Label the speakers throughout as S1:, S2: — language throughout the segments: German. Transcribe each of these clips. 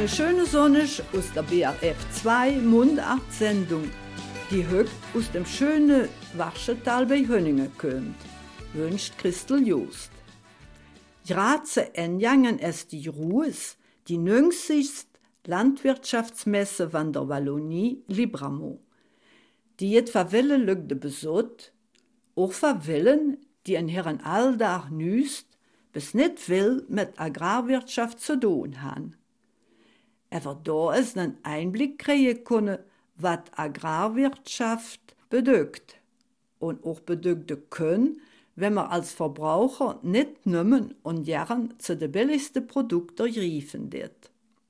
S1: Eine schöne Sonne aus der BRF 2 Mundart-Sendung, die heute aus dem schönen Warschetal bei Hönningen kommt, wünscht Christel Joost. Graze enjangen es die Ruhes, die 90. Landwirtschaftsmesse van der Wallonie Libramont. Die etwa Welle lügde besot, auch verwillen, die ein Herren alldach nüst, bis nicht will mit Agrarwirtschaft zu tun han. Aber da es einen Einblick kriegen könne, was Agrarwirtschaft bedeutet und auch bedeuten können, wenn man als Verbraucher nicht nimmen und gern zu den billigsten Produkten greifen wird.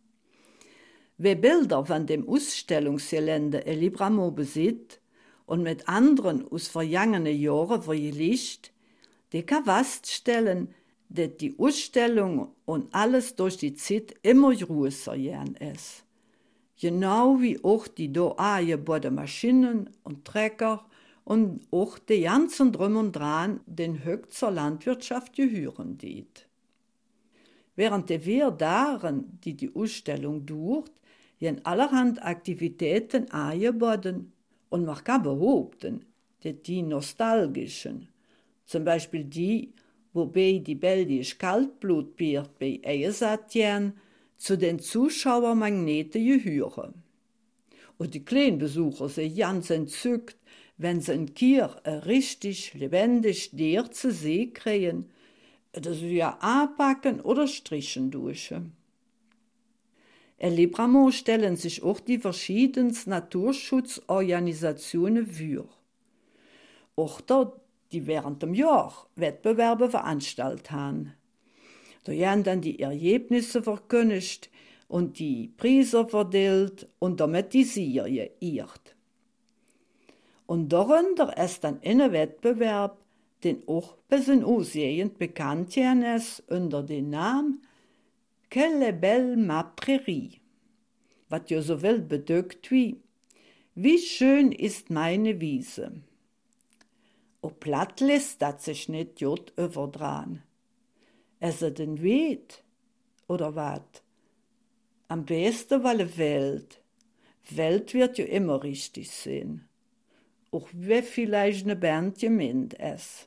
S1: Wer Bilder von dem Ausstellungsgelände in Libramont besitzt und mit anderen aus vergangenen Jahren vergleicht, der kann feststellen, dass die Ausstellung und alles durch die Zeit immer größer geworden ist. Genau wie auch die da angebauten Maschinen und Trecker und auch die ganzen Drum und Dran, den heute zur Landwirtschaft gehören diet. Während der 4 Jahren, die die Ausstellung dauert, werden allerhand Aktivitäten angeboten und man kann behaupten, dass die nostalgischen, zum Beispiel die, wobei die belgische Kaltblutbier bei Eisatjen zu den Zuschauermagneten gehören. Und die kleinen Besucher sind ganz entzückt, wenn sie in Kier ein richtig lebendig Tier zu sehen kriegen, das sie ja anpacken oder strichen duschen. In Libramont stellen sich auch die verschiedensten Naturschutzorganisationen vor. Auch dort, die während dem Jahr Wettbewerbe veranstaltet haben. Da werden dann die Ergebnisse verkündigt und die Preise verteilt und damit die Serie irrt. Und darunter ist dann ein Wettbewerb, den auch bis in Ausgehend bekannt ist unter dem Namen Quelle belle ma prairie, was ja so viel bedeutet wie schön ist meine Wiese. Op platt lässt dat sich nicht jod überdran. Es ist den Weet, oder wat? Am besten weil Welt. Welt wird ja immer richtig sein. Auch wie vielleicht eine Band gemeint ist.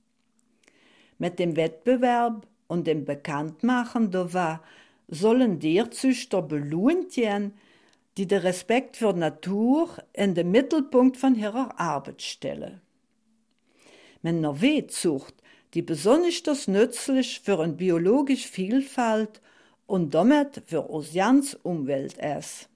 S1: Mit dem Wettbewerb und dem Bekanntmachen sollen der Züchter belohnt werden, die den Respekt für die Natur in den Mittelpunkt von ihrer Arbeit stellen. Wenn einer Wetzucht, die besonders nützlich für eine biologische Vielfalt und damit für unsere ganze Umwelt ist.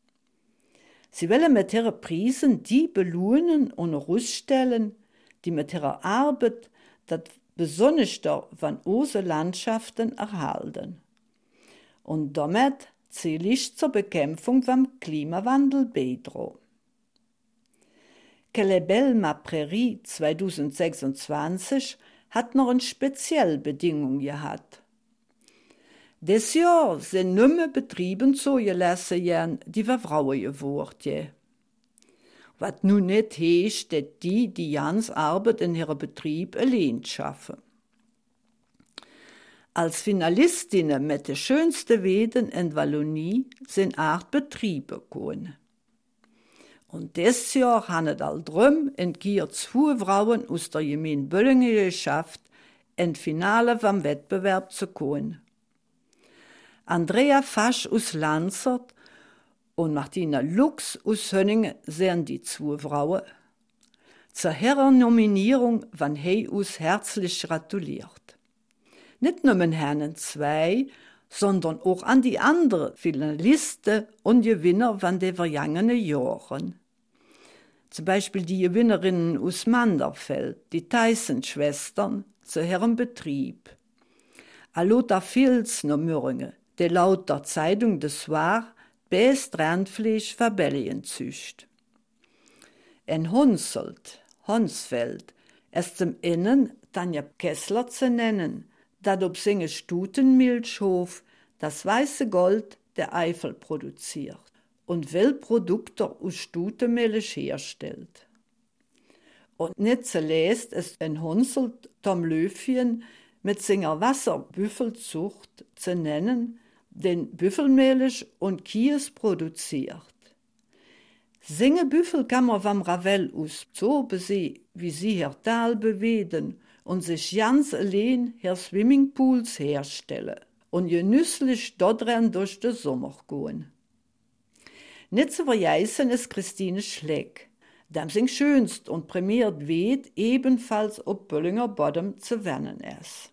S1: Sie wollen mit ihren Preisen die belohnen und herausstellen, die mit ihrer Arbeit das Besondere von unseren Landschaften erhalten. Und damit ziellich zur Bekämpfung vom Klimawandel beitragen. Quelle belle ma prairie 2026 hat noch eine spezielle Bedingung gehabt. Dieses Jahr sind nicht mehr Betrieben zugelassen, die für Frauen geworden. Was nun nicht heißt, dass die ganze Arbeit in ihrem Betrieb allein schaffen. Als Finalistinnen mit den schönsten Weiden in Wallonie sind 8 Betriebe gekommen. Und dieses Jahr haben es all drum in Kier 2 Frauen aus der Gemeinde Böllingen geschafft, ins Finale vom Wettbewerb zu kommen. Andrea Fasch aus Lanzert und Martina Lux aus Hönningen sind die 2 Frauen. Zur Herrennominierung van Hey aus herzlich gratuliert. Nicht nur Herren 2, sondern auch an die anderen Finalisten und Gewinner von den vergangenen Jahren. Zum Beispiel die Gewinnerinnen aus Manderfeld, die Tyson-Schwestern, zu ihrem Betrieb. Lothar Filz noch Mürringe, der laut der Zeitung des Soir best Randfleisch für Bellien zücht. In Honsfeld, ist zum Innen Tanja Kessler zu nennen, dat ob singe Stutenmilchhof das weiße Gold der Eifel produziert und Produkte aus Stutenmilch herstellt. Und nicht zuletzt ist in Honselt Tom Löfchen mit seiner Wasserbüffelzucht zu nennen, den Büffelmilch und Kies produziert. Singe Büffel kann man vom Ravel aus so besehen, wie sie ihr Tal bewegen und sich ganz allein her Swimmingpools herstellen und genüsslich dort durch den Sommer gehen. Nicht zu vergessen ist Christine Schleck, dem sing schönst und prämiert weht ebenfalls auf Böllinger Bodden zu wennen ist.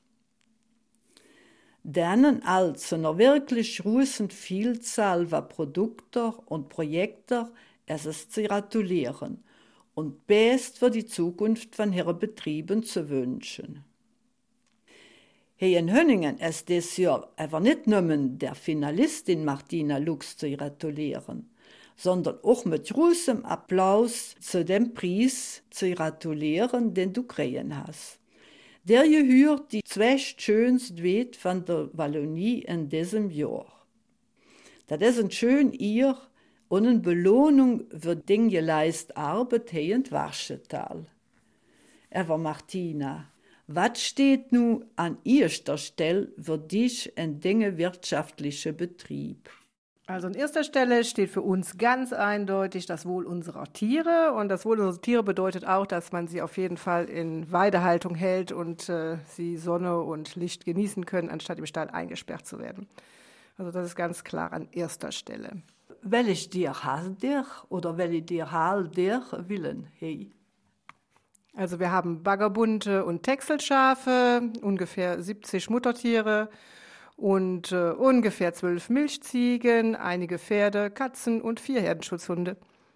S1: Denen als einer wirklich großen Vielzahl von Produkten und Projekten es zu gratulieren und best für die Zukunft von ihren Betrieben zu wünschen. Hier in Hönningen ist dieses Jahr aber nicht nur der Finalistin Martina Lux zu gratulieren, sondern auch mit großem Applaus zu dem Preis zu gratulieren, den du kriegen hast. Der gehört die zweitschönste Welt von der Wallonie in diesem Jahr. Das ist ein schön ihr und eine Belohnung für den geleisteten Arbeit hier in Warschetal. Aber Martina, was steht nun an erster Stelle für dich in den wirtschaftlichen Betrieb?
S2: Also an erster Stelle steht für uns ganz eindeutig das Wohl unserer Tiere. Und das Wohl unserer Tiere bedeutet auch, dass man sie auf jeden Fall in Weidehaltung hält und sie Sonne und Licht genießen können, anstatt im Stall eingesperrt zu werden. Also das ist ganz klar an erster Stelle.
S1: Welches Tier hast du oder welche Tier hast du willen? Hey.
S2: Also wir haben Baggerbunte und Texelschafe, ungefähr 70 Muttertiere und ungefähr 12 Milchziegen, einige Pferde, Katzen und 4 Herdenschutzhunde.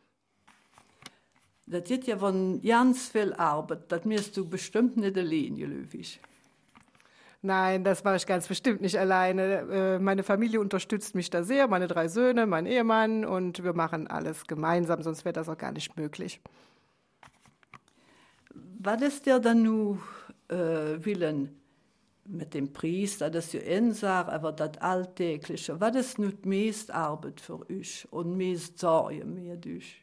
S1: Das ist ja von ganz viel Arbeit. Das musst du bestimmt nicht alleine, Löwig.
S2: Nein, das mache ich ganz bestimmt nicht alleine. Meine Familie unterstützt mich da sehr, meine 3 Söhne, mein Ehemann, und wir machen alles gemeinsam, sonst wäre das auch gar nicht möglich.
S1: Was ist dir dann nun willen mit dem Preis, das ist ja Ensar, aber das Alltägliche, was ist nun die meiste Arbeit für euch und meiste Sorge mehr durch?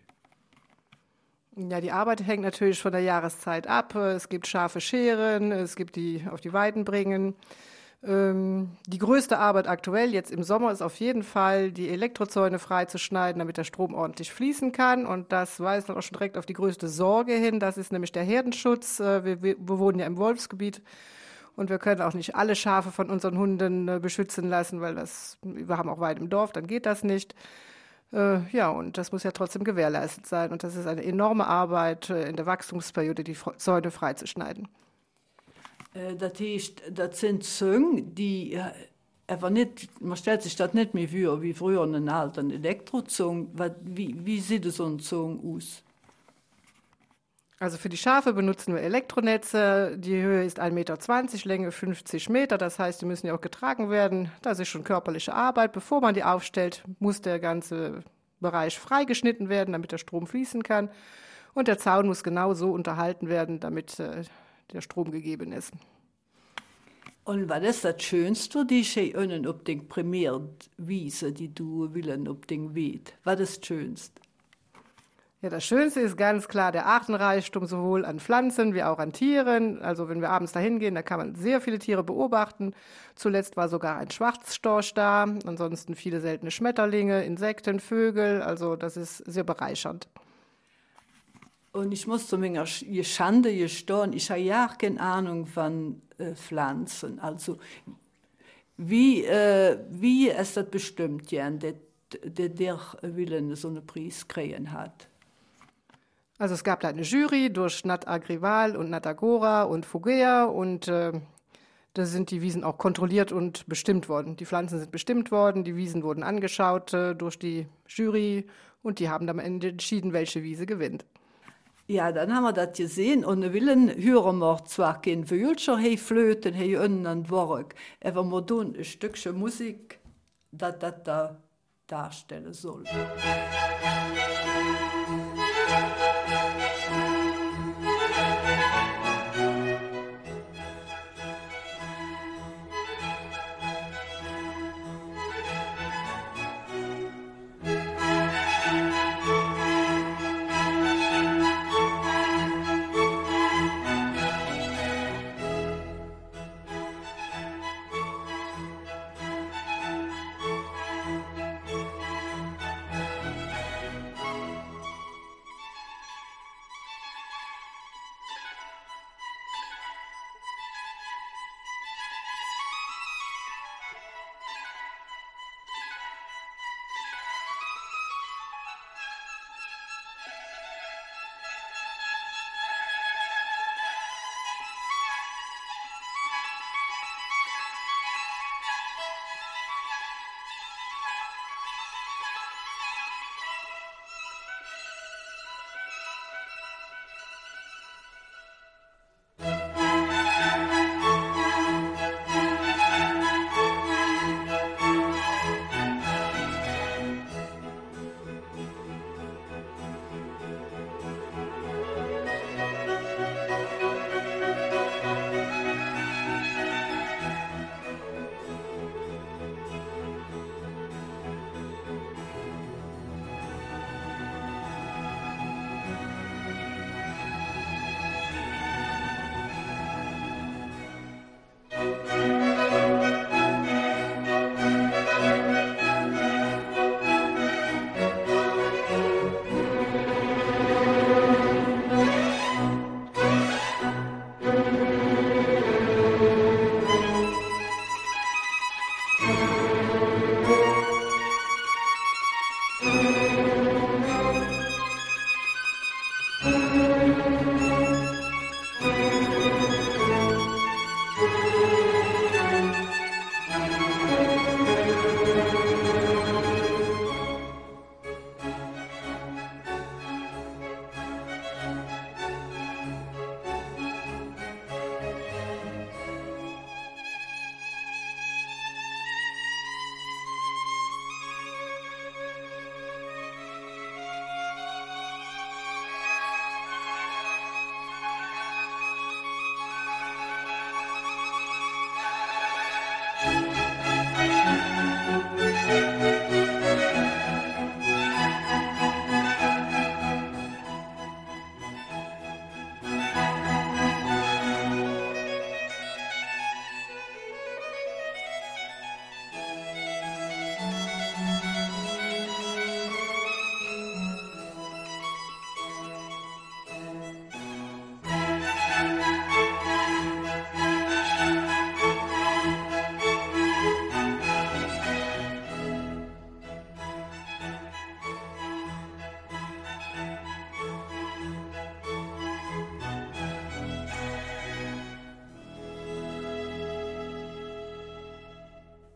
S2: Ja, die Arbeit hängt natürlich von der Jahreszeit ab. Es gibt scharfe Scheren, es gibt die auf die Weiden bringen. Die größte Arbeit aktuell jetzt im Sommer ist auf jeden Fall, die Elektrozäune freizuschneiden, damit der Strom ordentlich fließen kann. Und das weist dann auch schon direkt auf die größte Sorge hin. Das ist nämlich der Herdenschutz. Wir wohnen ja im Wolfsgebiet und wir können auch nicht alle Schafe von unseren Hunden beschützen lassen, weil wir haben auch Weiden im Dorf, dann geht das nicht. Ja, und das muss ja trotzdem gewährleistet sein. Und das ist eine enorme Arbeit in der Wachstumsperiode, die Zäune freizuschneiden.
S1: Das heißt, das sind Zäune, die aber nicht, man stellt sich das nicht mehr vor, wie früher einen alten Elektrozung. Wie sieht so ein Zung aus?
S2: Also für die Schafe benutzen wir Elektronetze. Die Höhe ist 1,20 Meter, Länge 50 Meter. Das heißt, die müssen ja auch getragen werden. Das ist schon körperliche Arbeit. Bevor man die aufstellt, muss der ganze Bereich freigeschnitten werden, damit der Strom fließen kann. Und der Zaun muss genau so unterhalten werden, damit der Strom gegeben ist.
S1: Und was ist das Schönste, die Sie ihnen auf den Primärwiese, die du willen auf den Weid? Was ist das Schönste?
S2: Ja, das Schönste ist ganz klar der Artenreichtum, sowohl an Pflanzen wie auch an Tieren. Also wenn wir abends dahin gehen, da kann man sehr viele Tiere beobachten. Zuletzt war sogar ein Schwarzstorch da, ansonsten viele seltene Schmetterlinge, Insekten, Vögel. Also das ist sehr bereichernd.
S1: Und ich muss zu meiner Schande gestehen, ich habe ja keine Ahnung von Pflanzen. Also wie ist das bestimmt, Jan, der willen so einen Preis kriegen hat?
S2: Also es gab da eine Jury durch Nat Agrival und Nat Agora und Fogea und da sind die Wiesen auch kontrolliert und bestimmt worden. Die Pflanzen sind bestimmt worden, die Wiesen wurden angeschaut durch die Jury und die haben dann am Ende entschieden, welche Wiese gewinnt.
S1: Ja, dann haben wir das gesehen und willen hören wir zwar kein Vögelscher, hey Flöten, hey einen Work, aber wir tun ein Stückchen Musik, das da darstellen soll.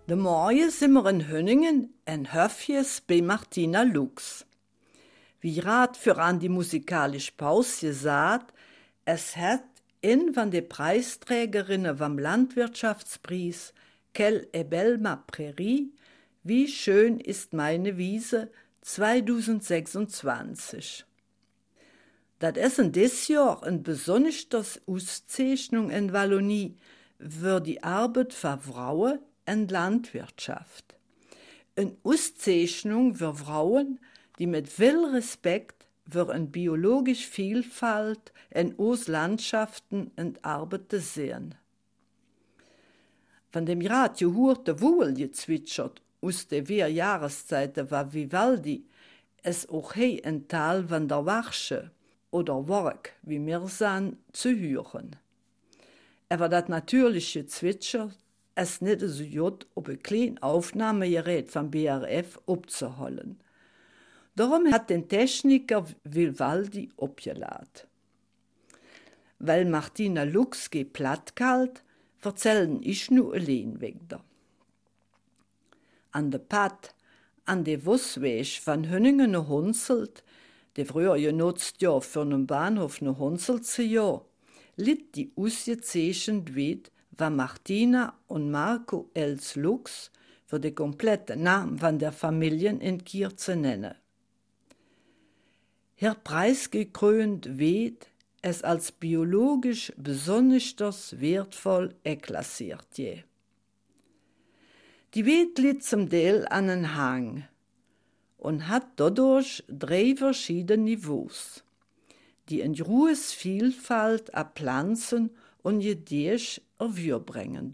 S1: De Morgen sind wir in Hönningen en Höfjes bei Martina Lux. Wie Rat für an die musikalische Pause gesagt, es hat in van de Preisträgerinnen vom Landwirtschaftspreis Quelle est belle ma Prärie, wie schön ist meine Wiese 2026. Das ist in dieses Jahr eine besondere Auszeichnung in Wallonie für die Arbeit von Frauen in Landwirtschaft. Eine Auszeichnung für Frauen, die mit viel Respekt für eine biologische Vielfalt in uns Landschaften und Arbeiten sehen. Von dem Radio hörte wohl gezwitschert aus der Jahreszeit war Vivaldi, es auch hier ein Teil von der Warsche oder Work, wie wir sagen, zu hören. Aber das natürliche Zwitscher es nicht so gut auf ein kleines Aufnahmegerät vom BRF abzuholen. Darum hat den Techniker Vivaldi abgeladen. Weil Martina Lux platt erzählen ich nur allein wieder. An der Pad, an der Wussweg von Hönningen nach Hunselt, der früher genutzt ja für einen Bahnhof nach Hunselt zu ja, litt die ausgezeichnete Welt von Martina und Marco Els Lux für den kompletten Namen von der Familie in Kier zu nennen. Herr preisgekrönt wird es als biologisch besonders wertvoll klassiert je. Die Welt liegt zum Teil an einen Hang und hat dadurch 3 verschiedene Niveaus, die in große Vielfalt an Pflanzen und Gedicht bringen.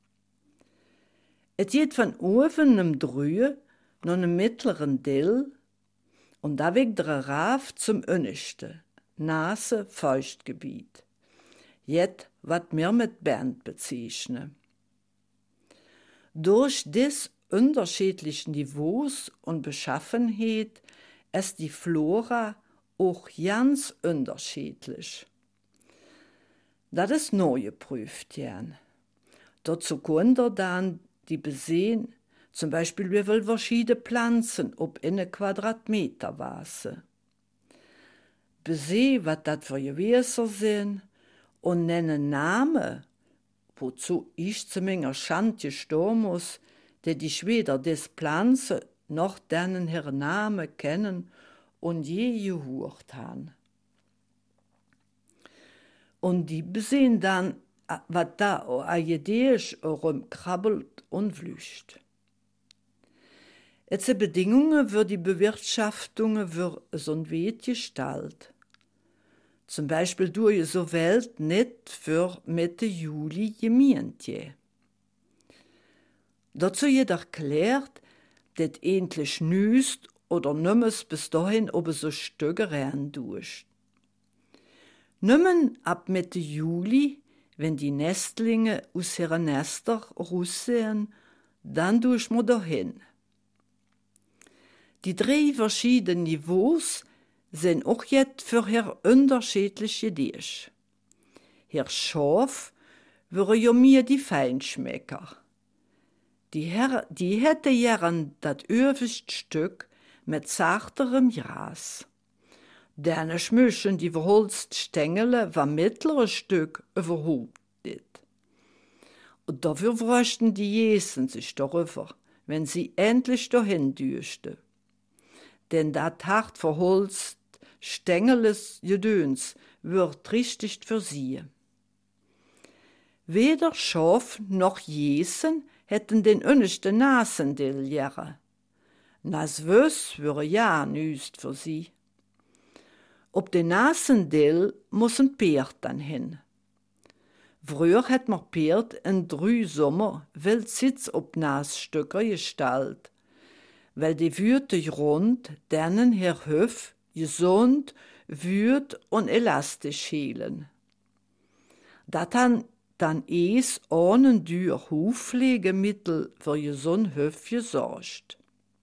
S1: Es geht von oben im Drühe noch einem mittleren Dill und da weg der Raf zum Önigste, Nase Feuchtgebiet. Jet wat mir mit Band bezeichnen. Durch des unterschiedlichen Niveaus und Beschaffenheit ist die Flora auch ganz unterschiedlich. Das ist neu geprüft, gern. Dazu können dann die besehen, zum Beispiel wie viel verschiedene Pflanzen ob in eine Quadratmeter Wasser. Besehen, was das für Gewässer sind und nennen Namen, wozu ich zu meiner Schande stehen muss, der die Schweder des Pflanzen noch denen ihren Namen kennen und je gehört haben. Und die besehen dann, was da eigentlich rumkrabbelt und flücht. Jetzt sind Bedingungen für die Bewirtschaftung für so ein Wet gestaltet. Zum Beispiel durch so Welt nicht für Mitte Juli gemeint je. Dazu wird erklärt, dass endlich nüst oder nimmers bis dahin ob so Stücke rennen durch. Nimmen ab Mitte Juli, wenn die Nestlinge aus ihren Nester raussehen, dann durch wir dahin. Die 3 verschiedenen Niveaus sind auch jetzt für ihr unterschiedliche Dish. Herr Schaf wäre ja mir die Feinschmecker. Die hätte gern das överste Stück mit zarterem Gras. Derne schmüschen die verholzten Stängel vom mittleren Stück überhaupt nicht. Und dafür bräuchten die Jesen sich darüber, wenn sie endlich dahin dürschte. Denn dat hart verholzt stängeles Gedöns wird richtig für sie. Weder Schaf noch Jesen hätten den önigsten Nasendill järe. Nas wös wäre ja nüst für sie. Ob den Nasendill muss ein Pferd dann hin. Früher hat man Pferd in 3 Sommer wel Sitz ob Nasstücker gestaltet, weil die Würte rund, denen Herr Höf gesund, würd und elastisch hielen. Dat han dann es ohne dür Hufpflegemittel für gesund Höf gesorgt.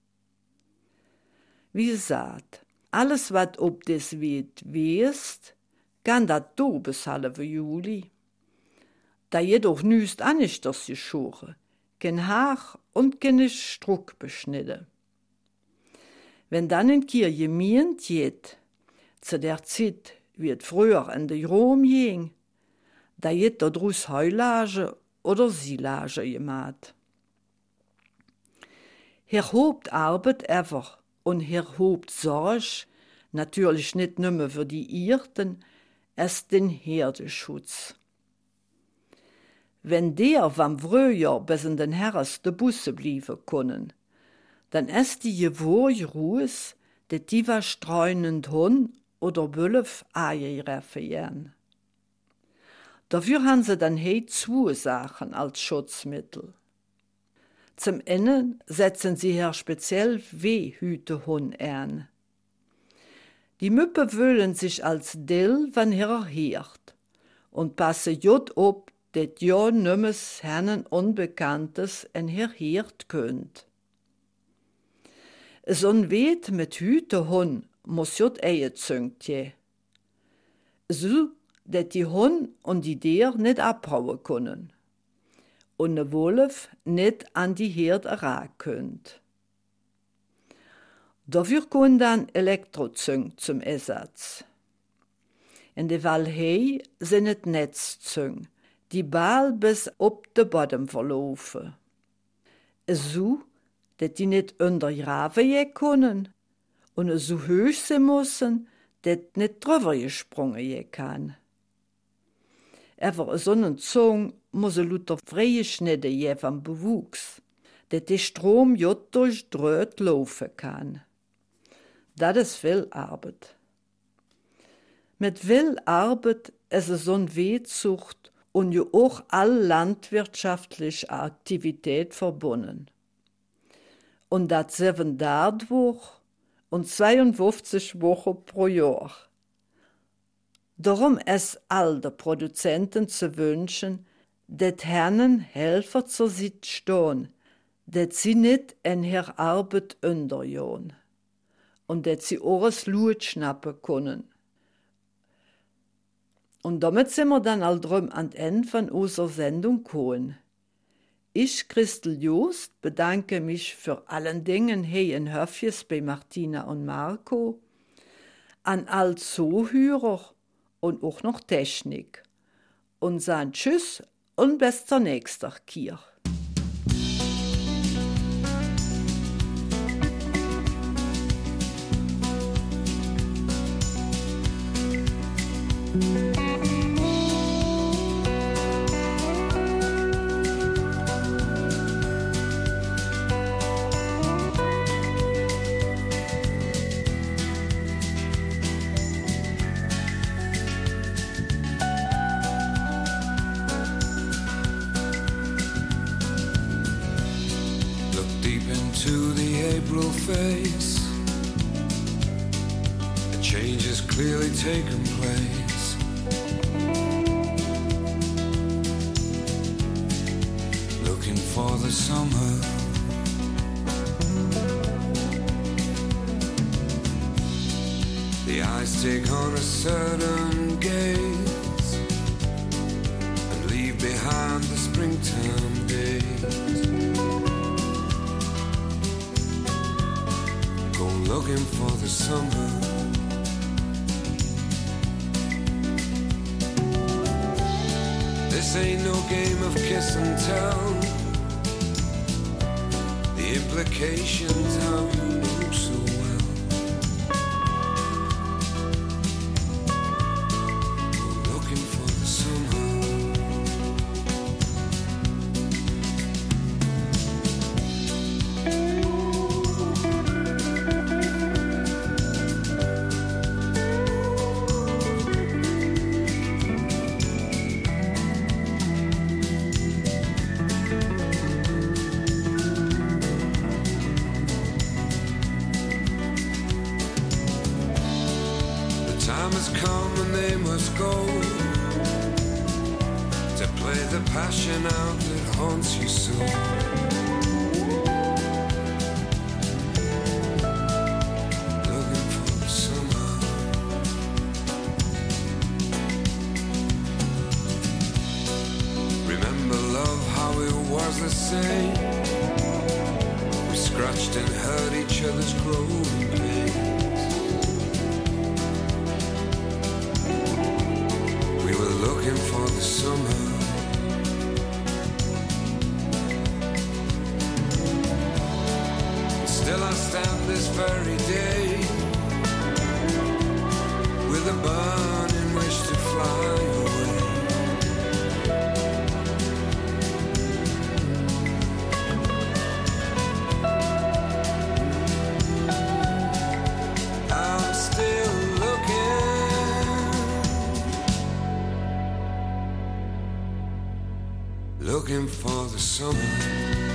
S1: Wie gesagt, alles wat ob des Wied west, kann dat do bis halbe Juli. Da jedoch nüst anichters geschoren, kein Haar und keine Struck beschnitten. Wenn dann in Kirche mient geht, zu der Zeit, wie es früher in der Rom ging, da jet daraus Heulage oder Silage gemacht. Hobt Arbeit ever und hobt Sorge, natürlich nicht nur für die Irrten, es den Herdenschutz. Wenn der vom Frühjahr bis in den Herbst de Busse blieben können, dann ist die gewohne Ruhes, dat die was streunend Hund oder Wölf Eier gern. Dafür haben sie dann zwei Sachen als Schutzmittel. Zum einen setzen sie hier speziell Wehhütehund an. Die Müppe wöhlen sich als Dill, wenn ihrer hört, und passen jut ob, dat ja nimmes Herren Unbekanntes en hört könnt. So'n Weet mit Hütehund muss jut züngt je. So, dat die Hund und die Deer nicht abhauen können. Und ne Wolf nicht an die Herd ran könnt. Dafür kommen dann Elektrozüng zum Ersatz. In der Walhei sind es Netzzüng, die Ball bis ob de Boden verlaufen. So, dat die nicht untergraben je können und so hoch sein müssen, dat nicht drüber gesprungen je kann. Aber so eine Zunge muss lauter freie Schnitte je vom Bewuchs, dat der Strom jut durch Dröht laufen kann. Das ist viel Arbeit. Mit viel Arbeit ist es so eine Wehzucht und ja auch all landwirtschaftliche Aktivität verbunden. Und das 7 Tage und 52 Wochen pro Jahr. Darum ist all den Produzenten zu wünschen, dat Herren Helfer zur Seite stehen, dat sie nicht in ihrer Arbeit untergehen und dat sie auch das Lot schnappen können. Und damit sind wir dann all drum an Ende von unserer Sendung gekommen. Ich, Christel Jost, bedanke mich für allen Dingen hier in Höfjes bei Martina und Marco, an all Zuhörer und auch noch Technik. Und sagen Tschüss und bis zur nächsten Kirche.
S3: To the April face, a change has clearly taken place. Looking for the summer, the eyes take on a certain gaze and leave behind the springtime days. Looking for the summer. This ain't no game of kiss and tell. The implications how you know so well. Looking for the summer. Time has come and they must go to play the passion out that haunts you so. Looking for the summer. Remember love, how it was the same. We scratched and hurt each other's growing pains. We were looking for the summer. Still I stand this very day with a burning wish to fly away. I'm still looking for the summer.